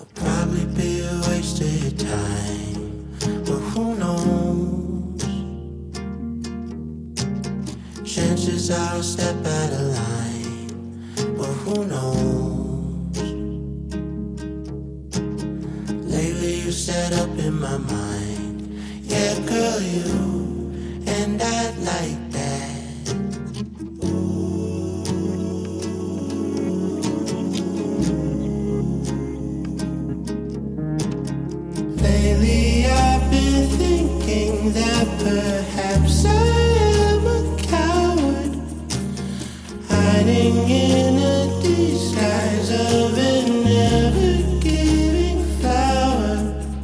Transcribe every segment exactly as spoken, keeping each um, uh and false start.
Probably be a waste of your time, but who knows? Chances are I'll step out of line, but who knows? Lately you set up in my mind, yeah girl you, and I'd like that. Lately I've been thinking that perhaps I am a coward, hiding in a disguise of a never-giving flower,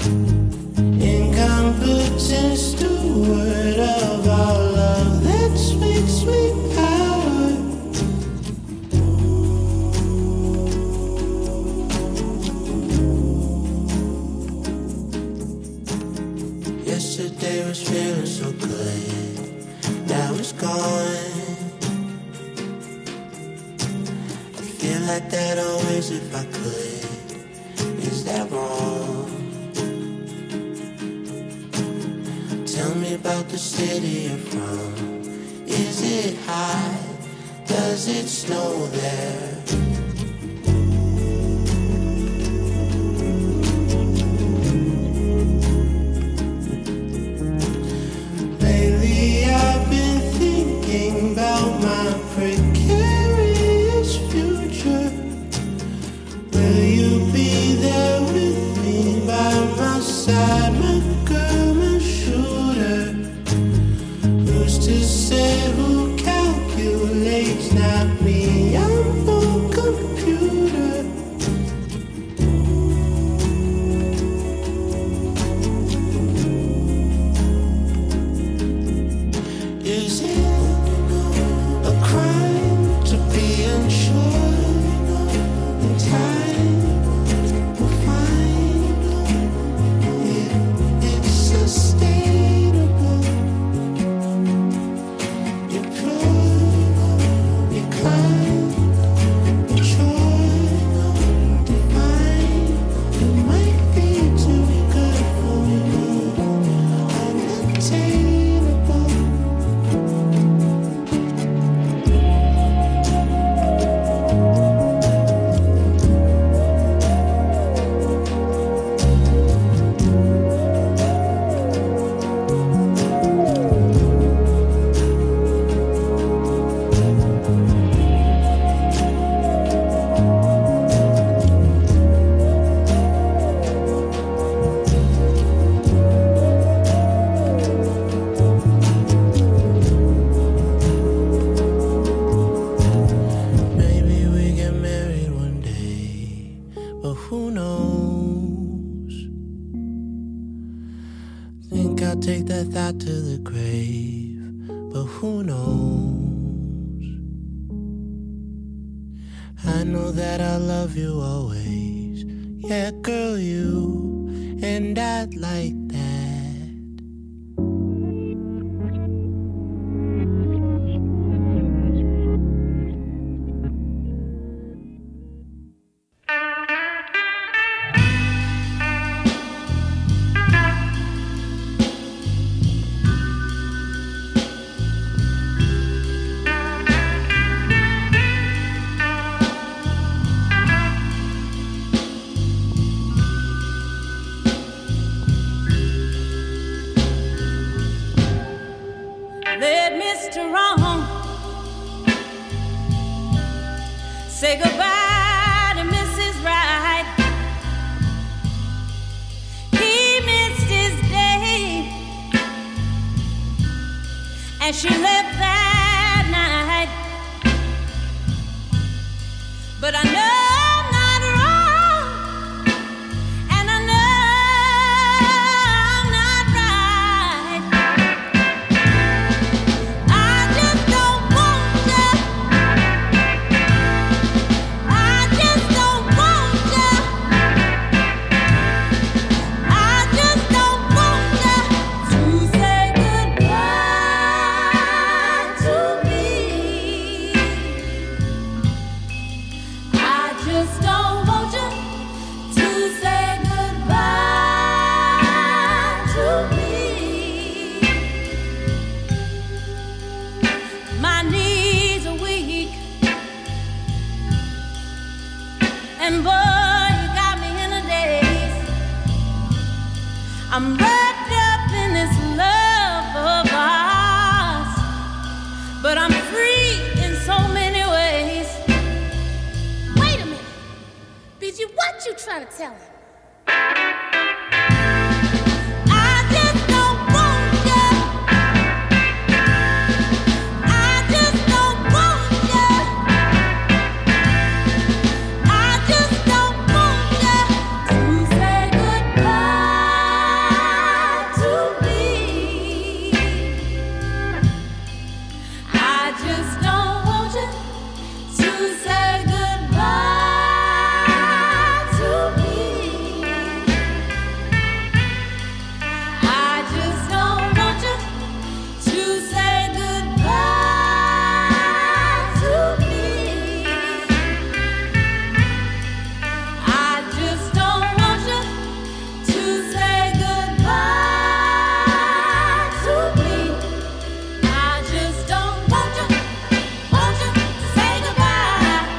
incompetent steward of all love that sweet, sweet power. Yesterday was feeling so good, now it's gone. I feel like that always if I could. Is that wrong? Tell me about the city you're from. Is it high? Does it snow there? Lately I've been thinking about my precarious future. Will you be there with me by my side, my girl, my shooter? Who's to say who calculates? Not me, I'm no computer. Is it a crime to be unsure? In time we'll find if it's sustainable. You pure, you kind, you joy, divine. It might be too good for you, unattainable. Maybe we get married one day, but who knows? Think I'll take that thought to the grave, but who knows? I know that I love you always, yeah girl you, and I'd like that. Let Mister Wrong say goodbye to Missus Right. He missed his day, and she left that night. But I know I'm not wrong, and I know I'm not right. I just don't want you. I just don't want you. I just don't want you to say goodbye to me. I I'm wrapped up in this love of ours, but I'm free in so many ways. Wait a minute, B G, what you trying to tell him? Say goodbye.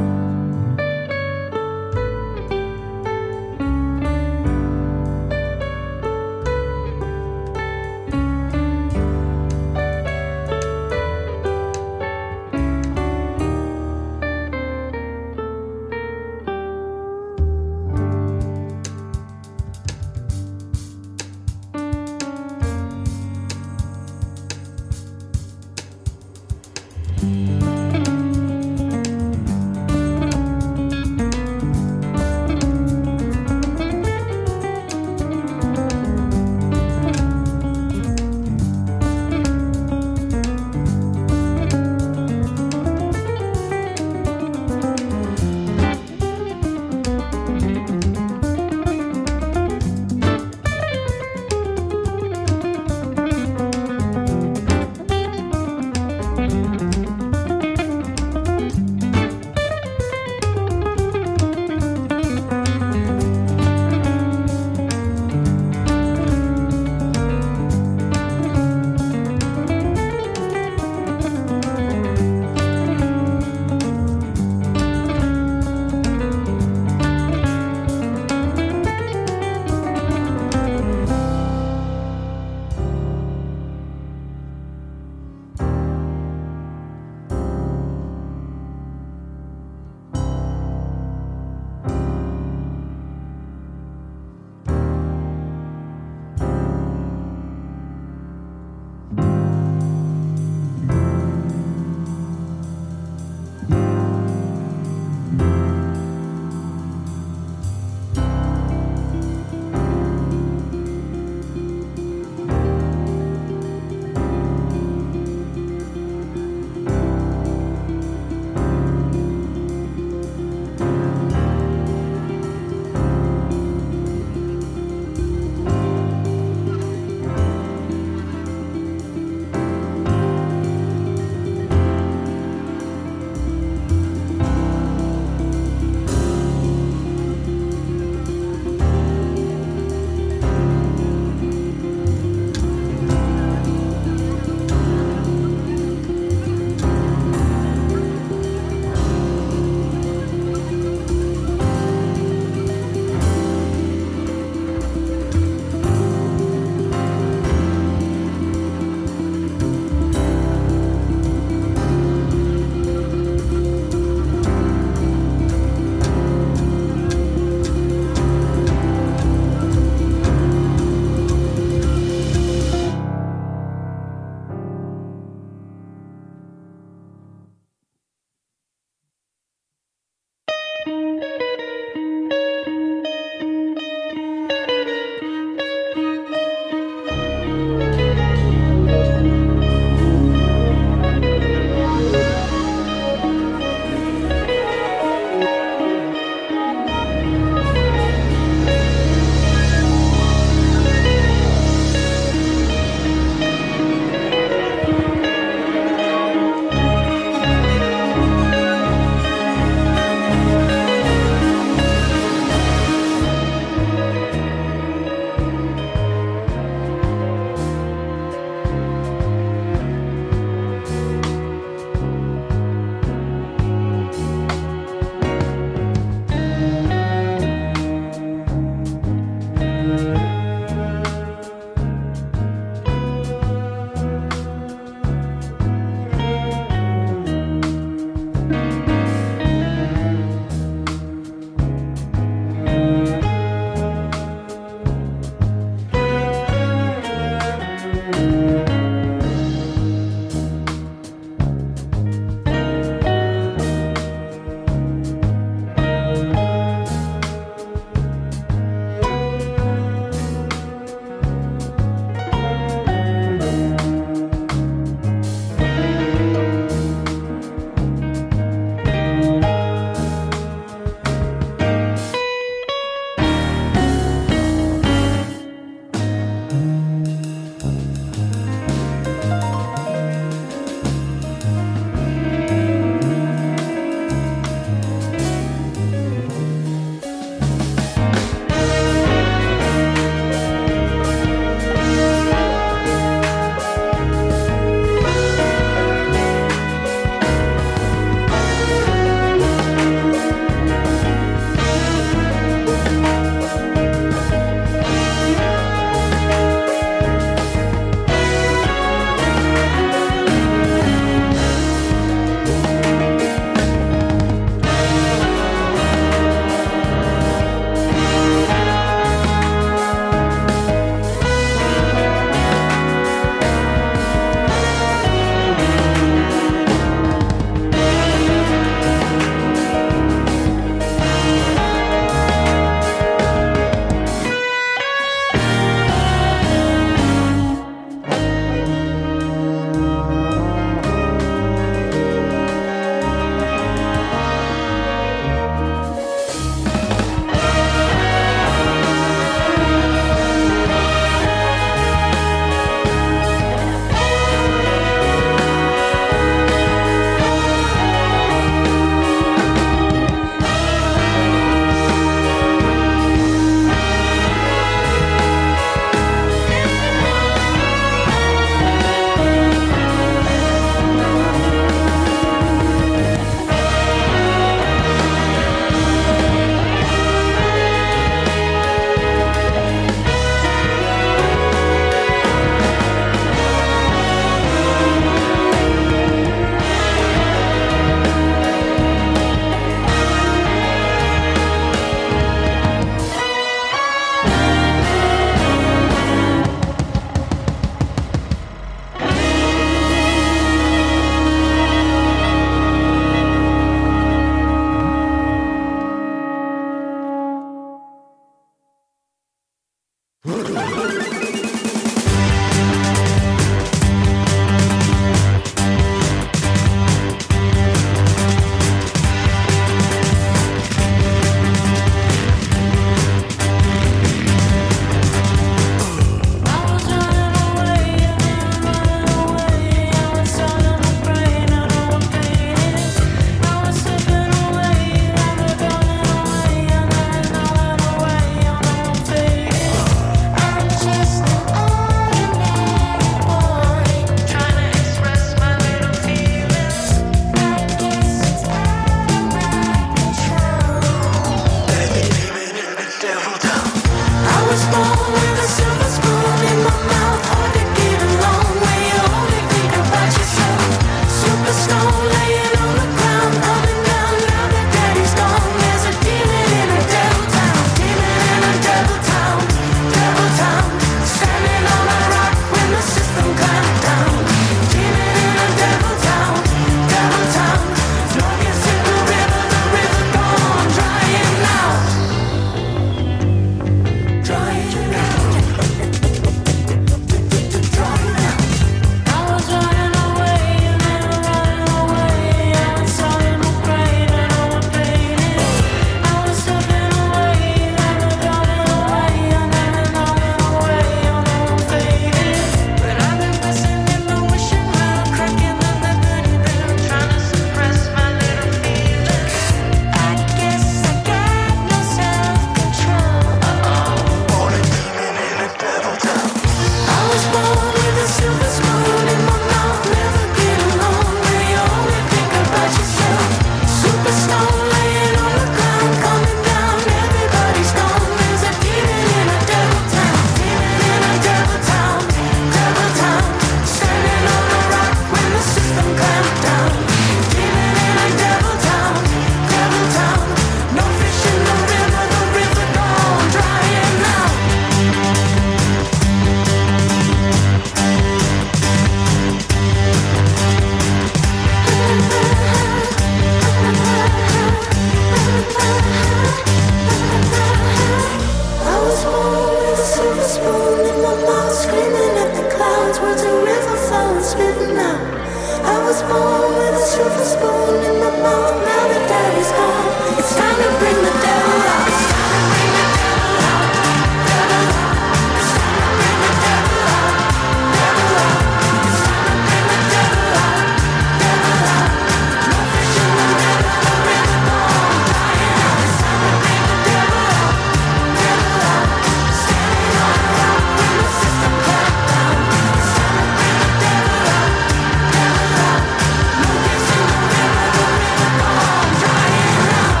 towards a river flowing, spitting out. I was born with a silver spoon in my mouth. Now the daddy's gone. It's time to bring the devil out. It's time to bring the devil out. Devil out. It's time to bring the devil out. Devil out. It's time to bring the devil out. Devil out. No fish in the river, the river gone drying out. It's time to bring the devil out. Devil out. Standing on a rock when the system clapped down. It's time to bring the devil out. Devil out. No fish in the river, the river gone drying out.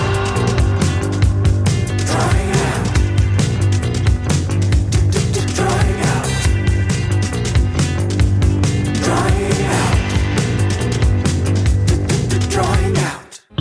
Drying out. Drying out. Drying out. Drying out.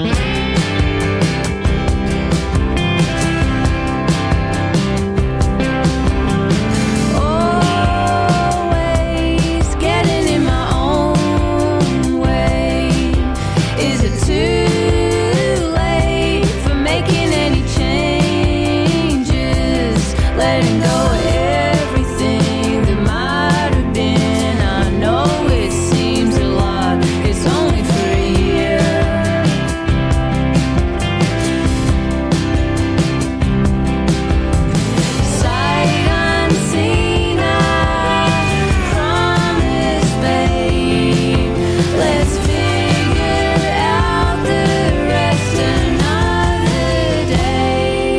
Always getting in my own way. Is it too late for making any changes? Letting go of everything that might have been. I know it seems a lot. It's only for a year. Sight unseen, I promise, babe. Let's figure out the rest another day.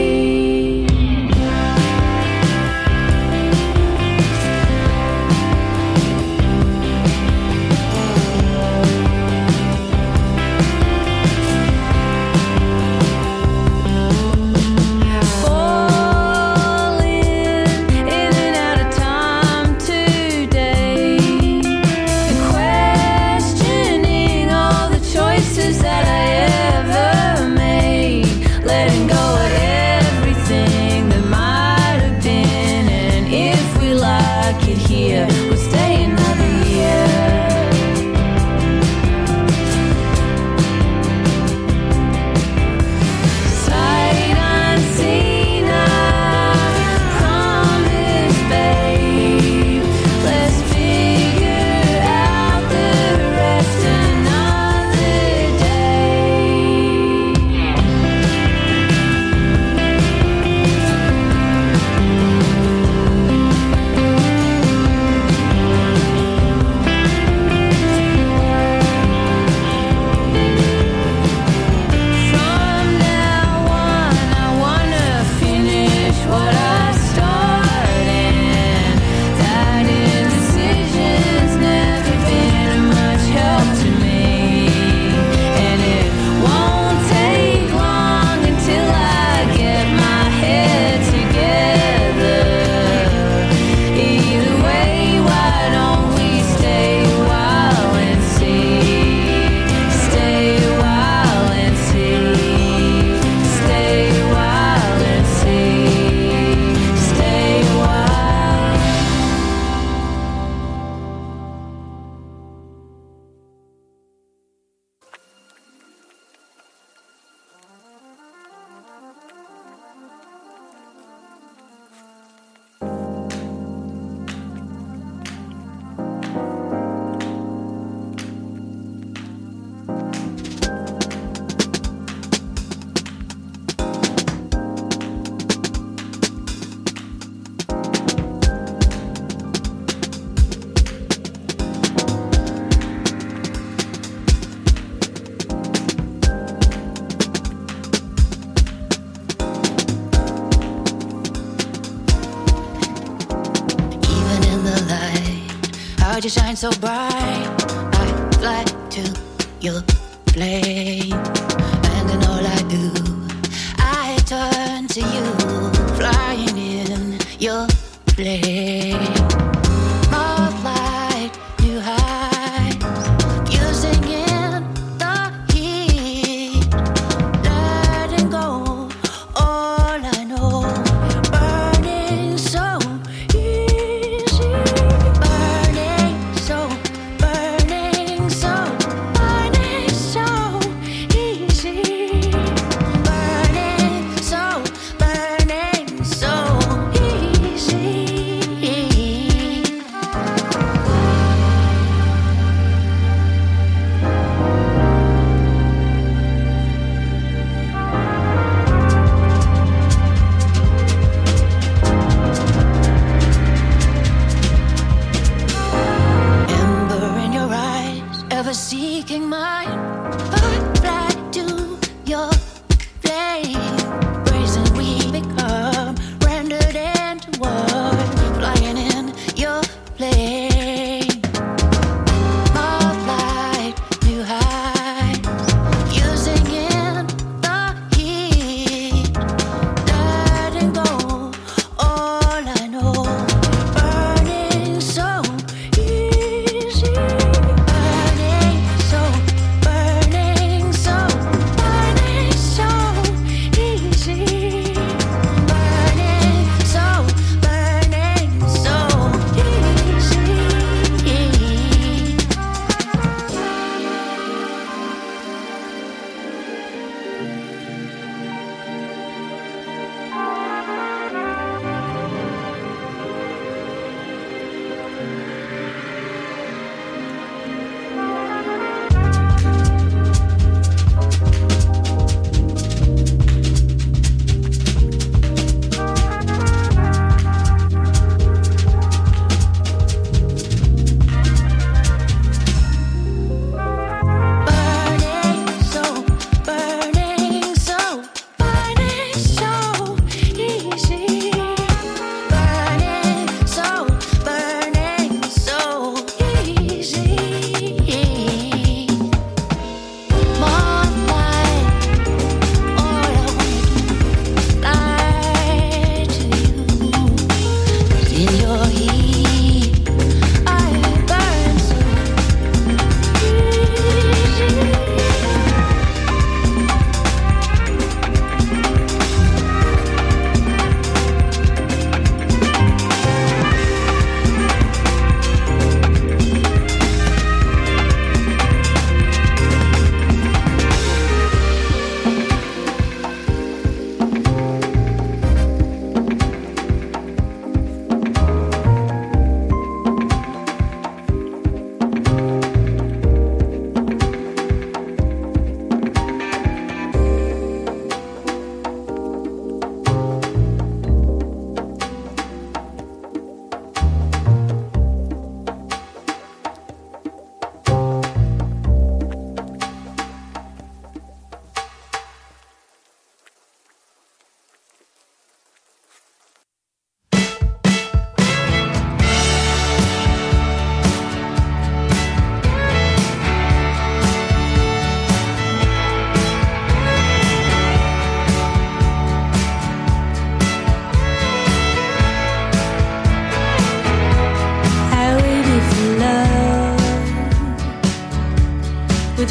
Falling in and out of time today, and questioning all the choices that I ever made. Letting go of everything that might have been, and if we like it here, we'll stay another year. Sight unseen, I promise, babe. Let's figure out the rest another day. From now on, I wanna finish what I started. That indecision's never been much help to me, and it won't take long until I get my head together. Either way, why don't we stay a while and see? Stay a while and see. Stay a while and see. Stay a while. Even in the light, how'd you shine so bright? I fly to your flame, and in all I do, I turn to you, flying in your flame. More light, new heights, fusing in the heat, letting go all I know, burning so easy, burning so, burning so, burning so easy, burning so, burning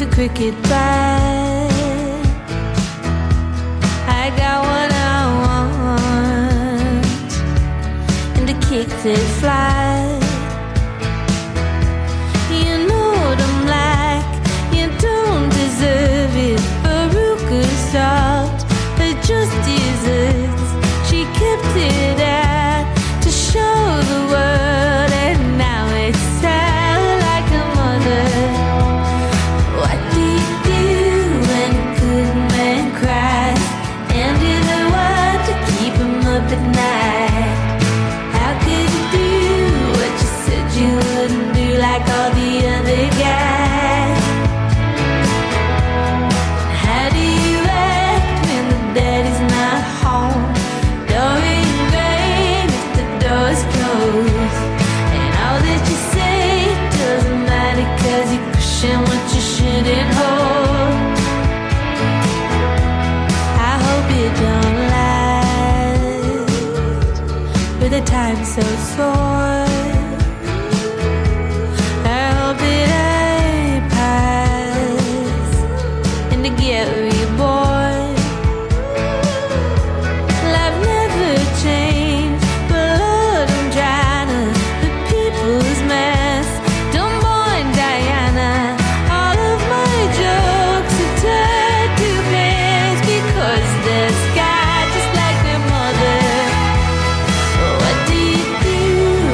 a cricket bat. I got what I want and a kick that flies. You know what I'm like, you don't deserve it. Veruca salt, but just desserts. She kept it out to show the world, and now it's sad like a mother. What do you do when a good man cries? And you're the one to keep him up at night. How could you do what you said you wouldn't do, like all the other guys? How do you act when the daddy's not home? Door in vain if the door's closed. And all that you say doesn't matter, 'cause you're pushing what you shouldn't hold. I hope it don't last, but the time's so short. I hope that I pass and to get reborn. Life never changed, but Lord, I'm trying to put people's mess. Don't mind Diana, all of my jokes are tied to pants, because the sky just like their mother. What do you do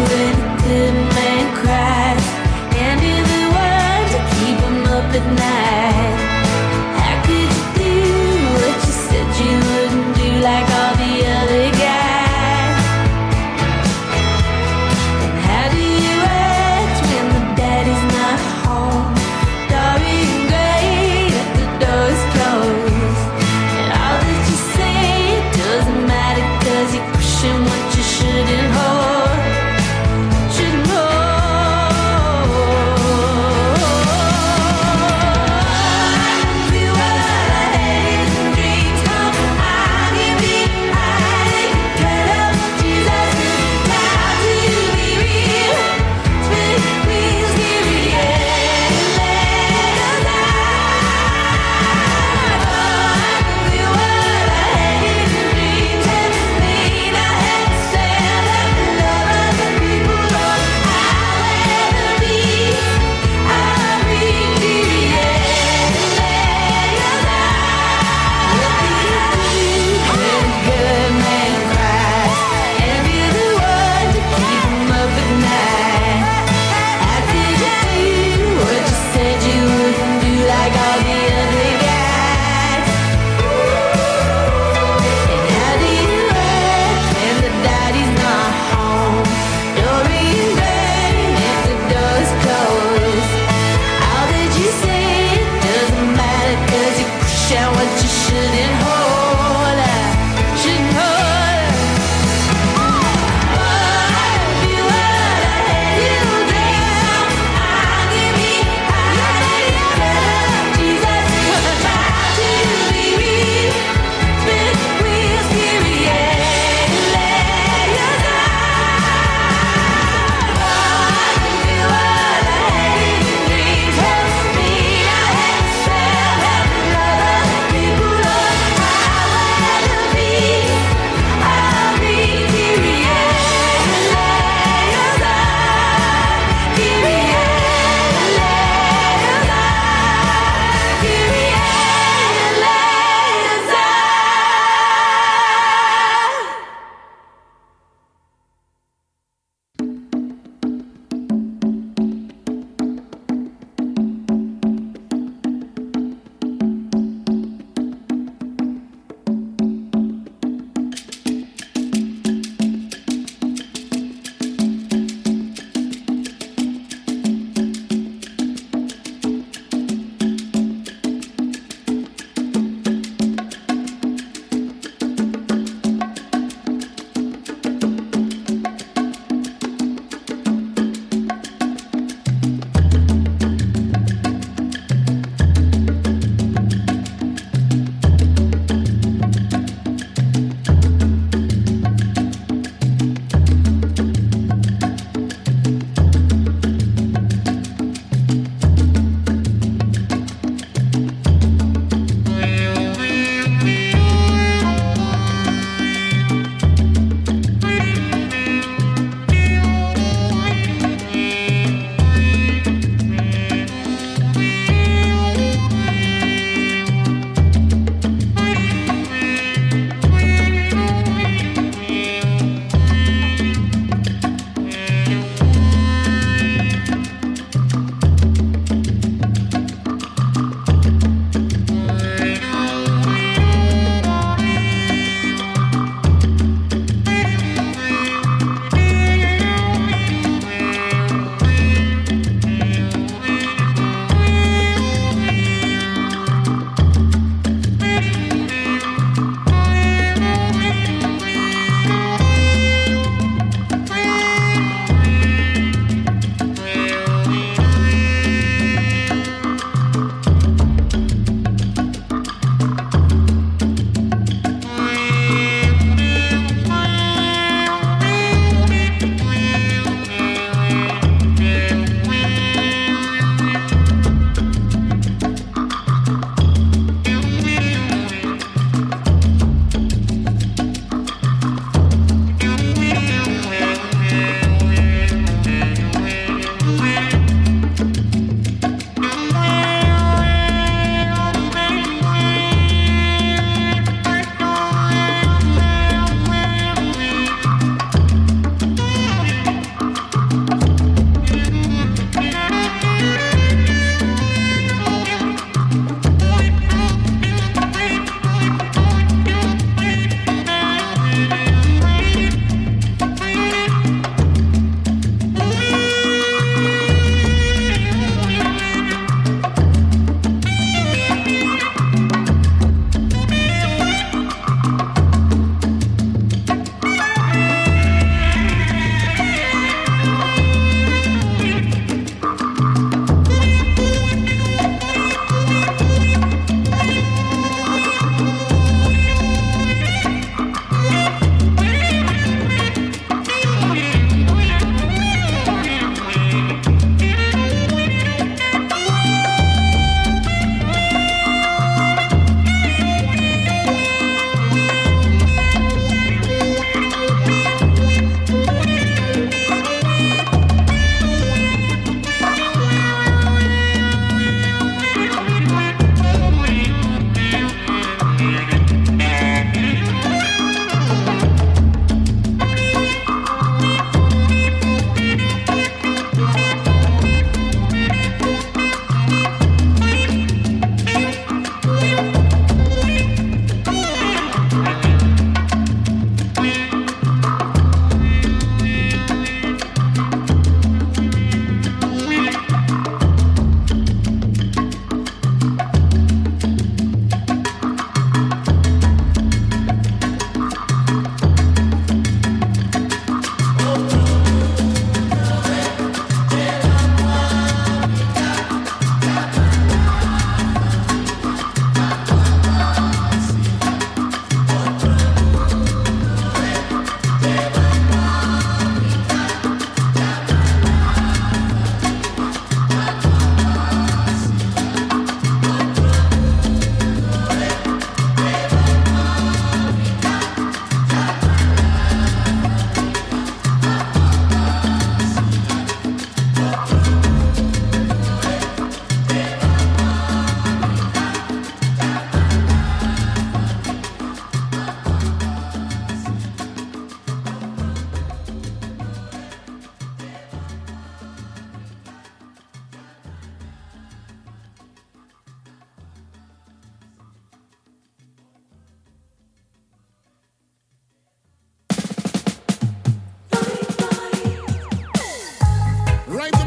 Right